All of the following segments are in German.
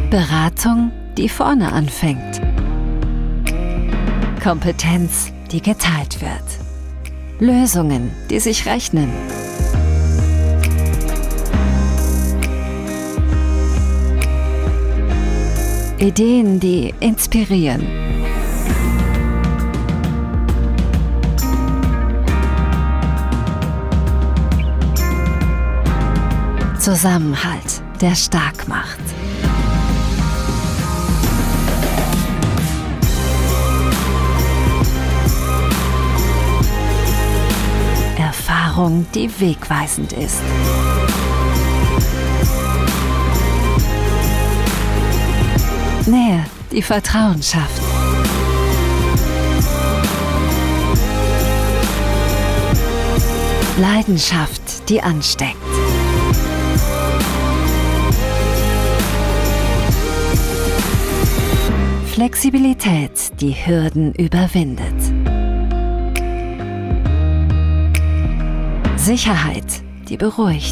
Beratung, die vorne anfängt. Kompetenz, die geteilt wird. Lösungen, die sich rechnen. Ideen, die inspirieren. Zusammenhalt, der stark macht. Erfahrung, die wegweisend ist. Nähe, die Vertrauen schafft. Leidenschaft, die ansteckt. Flexibilität, die Hürden überwindet. Sicherheit, die beruhigt.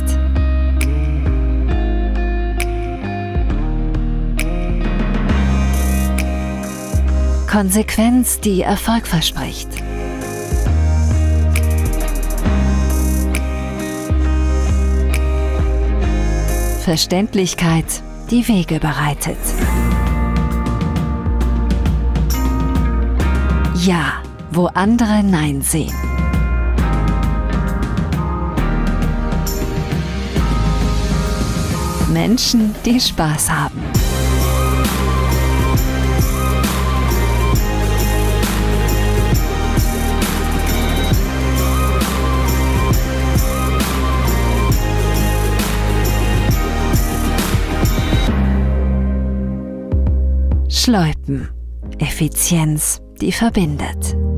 Konsequenz, die Erfolg verspricht. Verständlichkeit, die Wege bereitet. Ja, wo andere Nein sehen. Menschen, die Spaß haben. Schleuten. Effizienz, die verbindet.